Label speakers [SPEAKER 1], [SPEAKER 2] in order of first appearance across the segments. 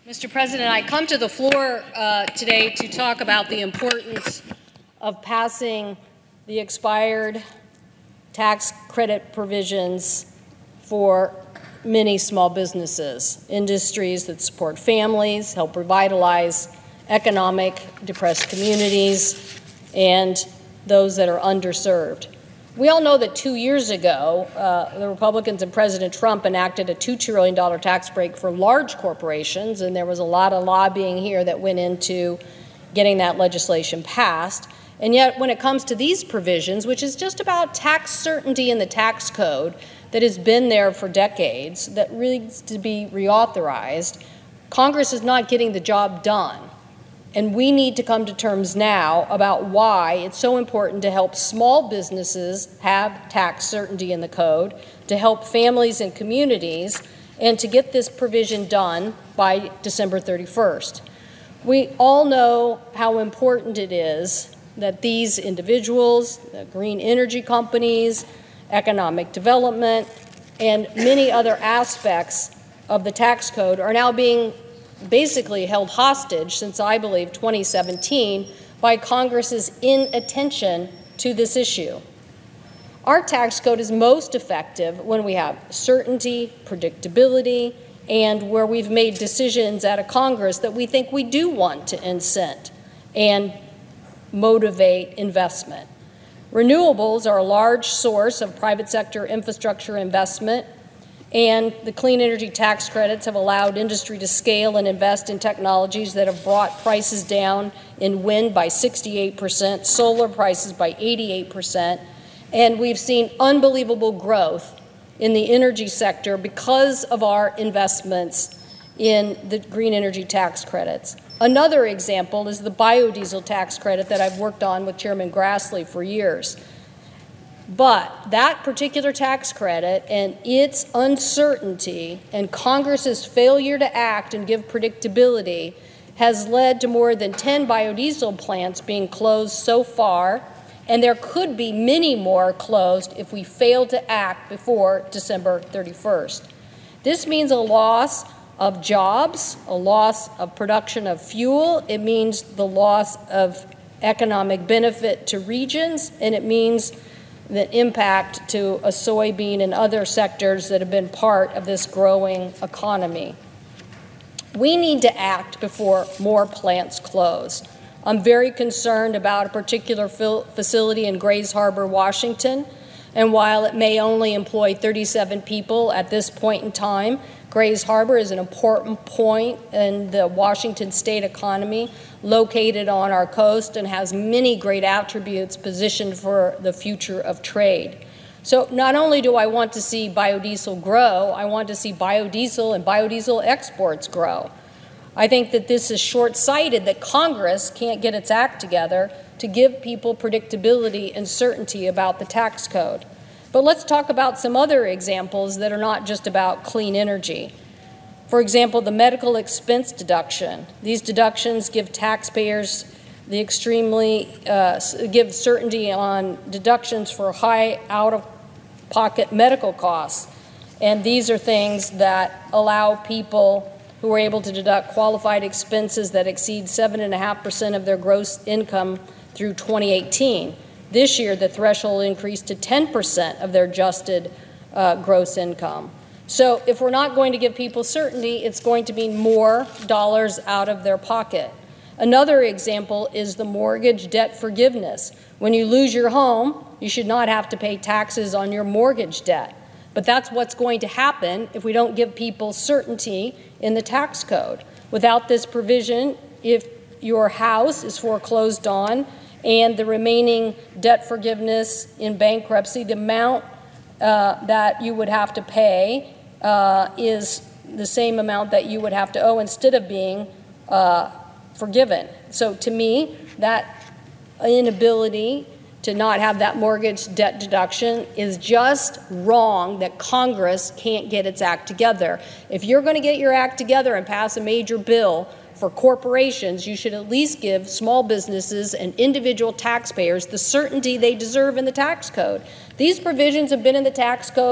[SPEAKER 1] Mr. President, I come to the floor today to talk about the importance of passing the expired tax credit provisions for many small businesses, industries that support families, help revitalize economic depressed communities, and those that are underserved. We all know that 2 years ago, the Republicans and President Trump enacted a $2 trillion tax break for large corporations, and there was a lot of lobbying here that went into getting that legislation passed. And yet, when it comes to these provisions, which is just about tax certainty in the tax code that has been there for decades, that really needs to be reauthorized, Congress is not getting the job done. And we need to come to terms now about why it's so important to help small businesses have tax certainty in the code, to help families and communities, and to get this provision done by December 31st. We all know how important it is that these individuals, the green energy companies, economic development, and many other aspects of the tax code are now being basically held hostage since, I believe, 2017 by Congress's inattention to this issue. Our tax code is most effective when we have certainty, predictability, and where we've made decisions at a Congress that we think we do want to incent and motivate investment. Renewables are a large source of private sector infrastructure investment, and the clean energy tax credits have allowed industry to scale and invest in technologies that have brought prices down in wind by 68%, solar prices by 88%, and we've seen unbelievable growth in the energy sector because of our investments in the green energy tax credits. Another example is the biodiesel tax credit that I've worked on with Chairman Grassley for years. But that particular tax credit and its uncertainty and Congress's failure to act and give predictability has led to more than 10 biodiesel plants being closed so far, and there could be many more closed if we fail to act before December 31st. This means a loss of jobs, a loss of production of fuel, it means the loss of economic benefit to regions, and it means the impact to a soybean and other sectors that have been part of this growing economy. We need to act before more plants close. I'm very concerned about a particular facility in Grays Harbor, Washington, and while it may only employ 37 people at this point in time, Grays Harbor is an important point in the Washington state economy, located on our coast and has many great attributes positioned for the future of trade. So not only do I want to see biodiesel grow, I want to see biodiesel and biodiesel exports grow. I think that this is short-sighted that Congress can't get its act together to give people predictability and certainty about the tax code. But let's talk about some other examples that are not just about clean energy. For example, the medical expense deduction. These deductions give taxpayers the give certainty on deductions for high out-of-pocket medical costs. And these are things that allow people who are able to deduct qualified expenses that exceed 7.5% of their gross income through 2018. This year, the threshold increased to 10% of their adjusted gross income. So if we're not going to give people certainty, it's going to mean more dollars out of their pocket. Another example is the mortgage debt forgiveness. When you lose your home, you should not have to pay taxes on your mortgage debt. But that's what's going to happen if we don't give people certainty in the tax code. Without this provision, if your house is foreclosed on and the remaining debt forgiveness in bankruptcy, the amount that you would have to pay is the same amount that you would have to owe instead of being forgiven. So to me, that inability to not have that mortgage debt deduction is just wrong, that Congress can't get its act together. If you're going to get your act together and pass a major bill for corporations, you should at least give small businesses and individual taxpayers the certainty they deserve in the tax code. These provisions have been in the tax code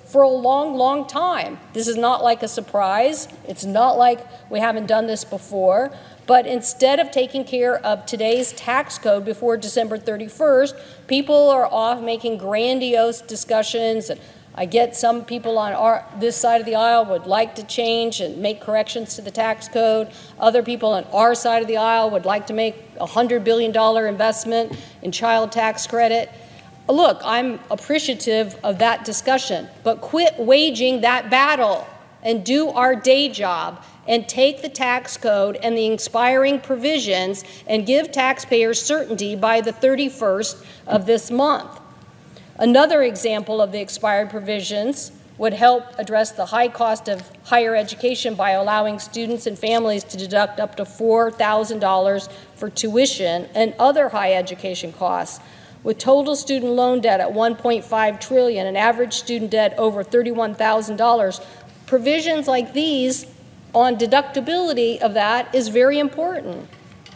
[SPEAKER 1] for a long, long time. This is not like a surprise. It's not like we haven't done this before. But instead of taking care of today's tax code before December 31st, people are off making grandiose discussions. And I get some people on this side of the aisle would like to change and make corrections to the tax code. Other people on our side of the aisle would like to make a $100 billion investment in child tax credit. Look, I'm appreciative of that discussion, but quit waging that battle and do our day job and take the tax code and the expiring provisions and give taxpayers certainty by the 31st of this month. Another example of the expired provisions would help address the high cost of higher education by allowing students and families to deduct up to $4,000 for tuition and other high education costs. With total student loan debt at $1.5 trillion and average student debt over $31,000, provisions like these on deductibility of that is very important.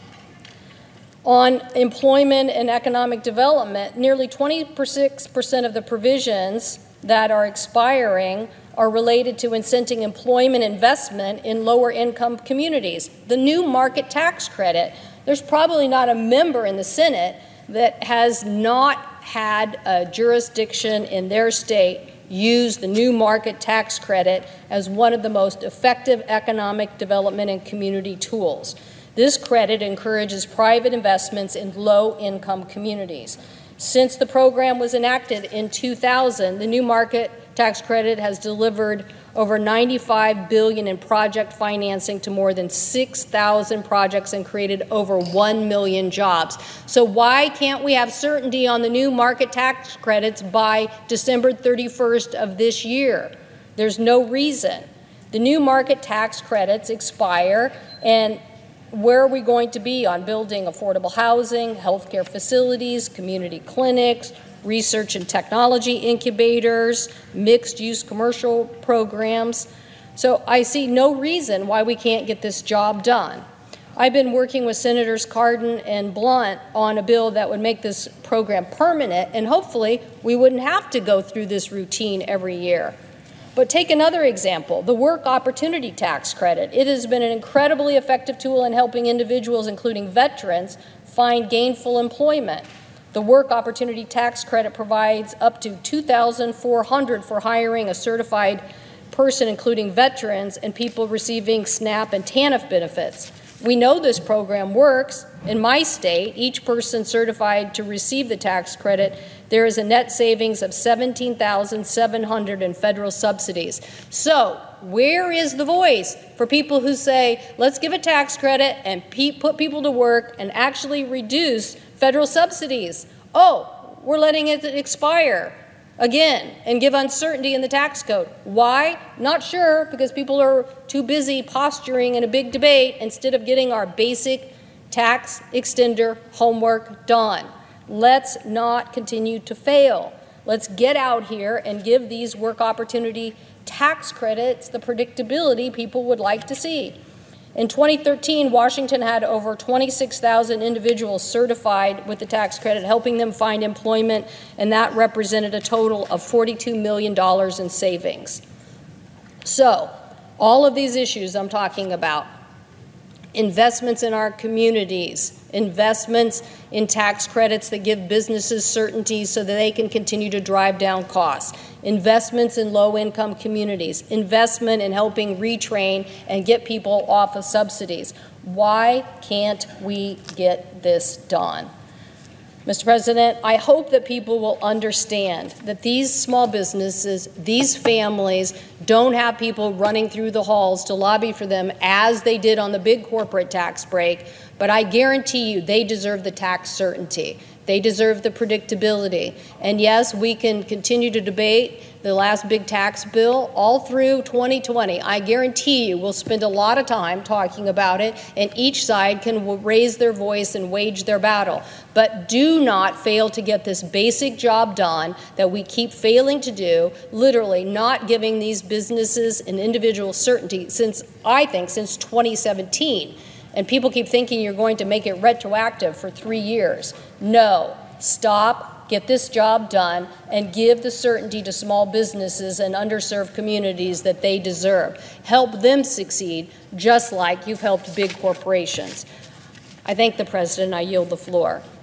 [SPEAKER 1] On employment and economic development, nearly 26% of the provisions that are expiring are related to incenting employment investment in lower income communities. The new market tax credit, there's probably not a member in the Senate that has not had a jurisdiction in their state use the new market tax credit as one of the most effective economic development and community tools. This credit encourages private investments in low-income communities. Since the program was enacted in 2000, the new market tax credit has delivered over $95 billion in project financing to more than 6,000 projects and created over 1 million jobs. So why can't we have certainty on the new market tax credits by December 31st of this year? There's no reason. The new market tax credits expire, and where are we going to be on building affordable housing, healthcare facilities, community clinics, research and technology incubators, mixed-use commercial programs? So I see no reason why we can't get this job done. I've been working with Senators Cardin and Blunt on a bill that would make this program permanent, and hopefully we wouldn't have to go through this routine every year. But take another example, the Work Opportunity Tax Credit. It has been an incredibly effective tool in helping individuals, including veterans, find gainful employment. The Work Opportunity Tax Credit provides up to $2,400 for hiring a certified person, including veterans and people receiving SNAP and TANF benefits. We know this program works. In my state, each person certified to receive the tax credit, there is a net savings of $17,700 in federal subsidies. So where is the voice for people who say, let's give a tax credit and put people to work and actually reduce federal subsidies? Oh, we're letting it expire again and give uncertainty in the tax code. Why? Not sure, because people are too busy posturing in a big debate instead of getting our basic tax extender homework done. Let's not continue to fail. Let's get out here and give these work opportunity tax credits the predictability people would like to see. In 2013, Washington had over 26,000 individuals certified with the tax credit, helping them find employment, and that represented a total of $42 million in savings. So, all of these issues I'm talking about, investments in our communities, investments in tax credits that give businesses certainty so that they can continue to drive down costs, investments in low-income communities, investment in helping retrain and get people off of subsidies. Why can't we get this done? Mr. President, I hope that people will understand that these small businesses, these families, don't have people running through the halls to lobby for them as they did on the big corporate tax break, but I guarantee you they deserve the tax certainty. They deserve the predictability. And yes, we can continue to debate the last big tax bill all through 2020. I guarantee you we'll spend a lot of time talking about it, and each side can raise their voice and wage their battle. But do not fail to get this basic job done that we keep failing to do, literally not giving these businesses and individuals certainty since 2017. And people keep thinking you're going to make it retroactive for 3 years. No, stop get this job done, and give the certainty to small businesses and underserved communities that they deserve. Help them succeed, just like you've helped big corporations. I thank the President. I yield the floor.